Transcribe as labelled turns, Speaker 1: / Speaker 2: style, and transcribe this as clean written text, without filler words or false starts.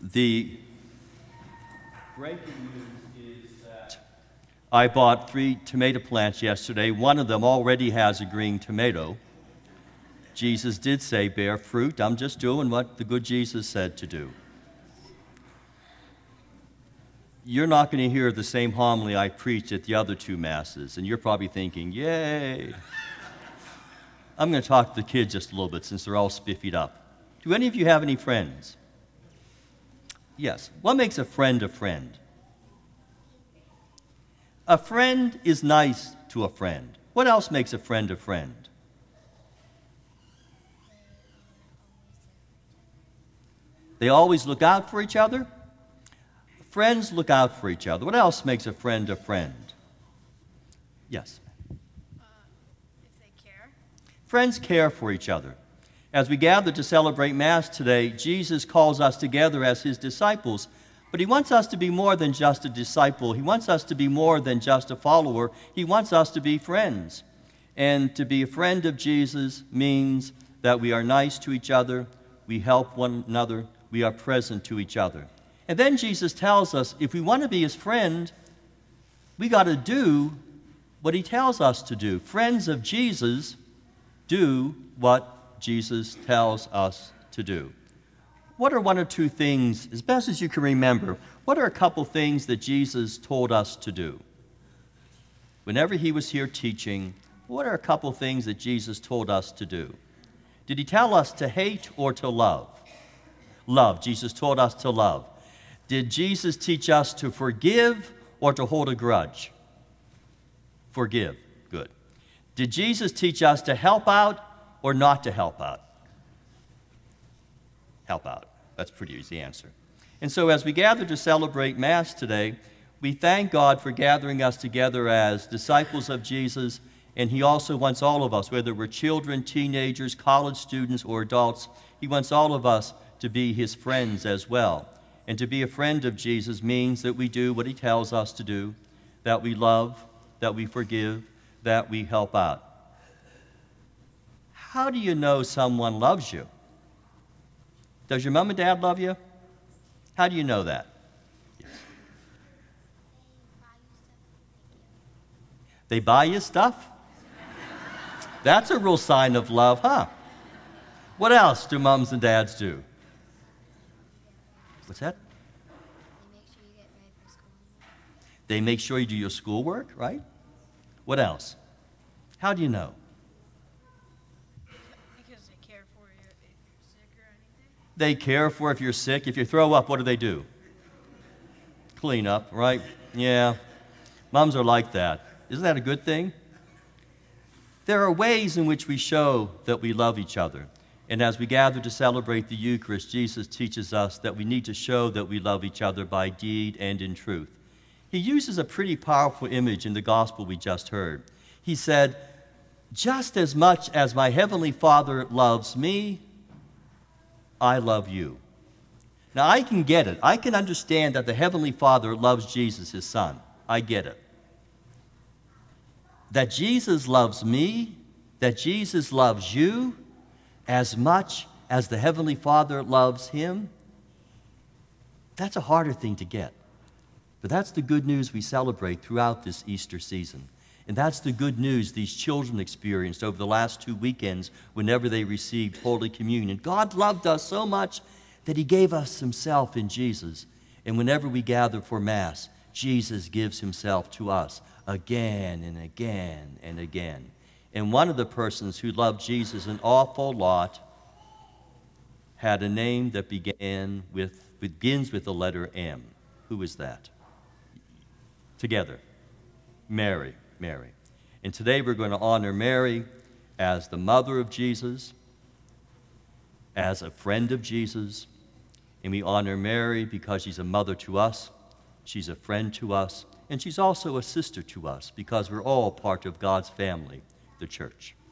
Speaker 1: The breaking news is that I bought 3 tomato plants yesterday. One of them already has a green tomato. Jesus did say, bear fruit. I'm just doing what the good Jesus said to do. You're not going to hear the same homily I preached at the other 2 masses, and you're probably thinking, yay. I'm going to talk to the kids just a little bit since they're all spiffied up. Do any of you have any friends? Yes. What makes a friend a friend? A friend is nice to a friend. What else makes a friend a friend? They always look out for each other? Friends look out for each other. What else makes a friend a friend? Yes?
Speaker 2: If they care.
Speaker 1: Friends care for each other. As we gather to celebrate Mass today, Jesus calls us together as his disciples, but he wants us to be more than just a disciple. He wants us to be more than just a follower. He wants us to be friends. And to be a friend of Jesus means that we are nice to each other, we help one another, we are present to each other. And then Jesus tells us if we want to be his friend, we got to do what he tells us to do. Friends of Jesus do what Jesus tells us to do. What are 1 or 2 things, as best as you can remember, what are a couple things that Jesus told us to do? Whenever he was here teaching, what are a couple things that Jesus told us to do? Did he tell us to hate or to love? Love. Jesus told us to love. Did Jesus teach us to forgive or to hold a grudge? Forgive. Good. Did Jesus teach us to help out or not to help out? Help out. That's a pretty easy answer. And so as we gather to celebrate Mass today, we thank God for gathering us together as disciples of Jesus, and he also wants all of us, whether we're children, teenagers, college students, or adults, he wants all of us to be his friends as well. And to be a friend of Jesus means that we do what he tells us to do, that we love, that we forgive, that we help out. How do you know someone loves you? Does your mom and dad love you? How do you know that? Yes. They buy you stuff? That's a real sign of love, huh? What else do moms and dads do? What's that? They make sure you do your schoolwork, right? What else? How do you know?
Speaker 2: Because they care for you if you're sick or anything.
Speaker 1: They care for if you're sick. If you throw up, what do? Clean up, right? Yeah. Moms are like that. Isn't that a good thing? There are ways in which we show that we love each other. And as we gather to celebrate the Eucharist, Jesus teaches us that we need to show that we love each other by deed and in truth. He uses a pretty powerful image in the gospel we just heard. He said, just as much as my heavenly Father loves me, I love you. Now, I can get it. I can understand that the heavenly Father loves Jesus, his son. I get it. That Jesus loves me, that Jesus loves you, as much as the Heavenly Father loves him, that's a harder thing to get. But that's the good news we celebrate throughout this Easter season. And that's the good news these children experienced over the last 2 weekends whenever they received Holy Communion. God loved us so much that he gave us himself in Jesus. And whenever we gather for Mass, Jesus gives himself to us again and again and again. And one of the persons who loved Jesus an awful lot had a name that begins with the letter M. Who is that? Together. Mary. And today we're going to honor Mary as the mother of Jesus, as a friend of Jesus, and we honor Mary because she's a mother to us, she's a friend to us, and she's also a sister to us because we're all part of God's family, the church.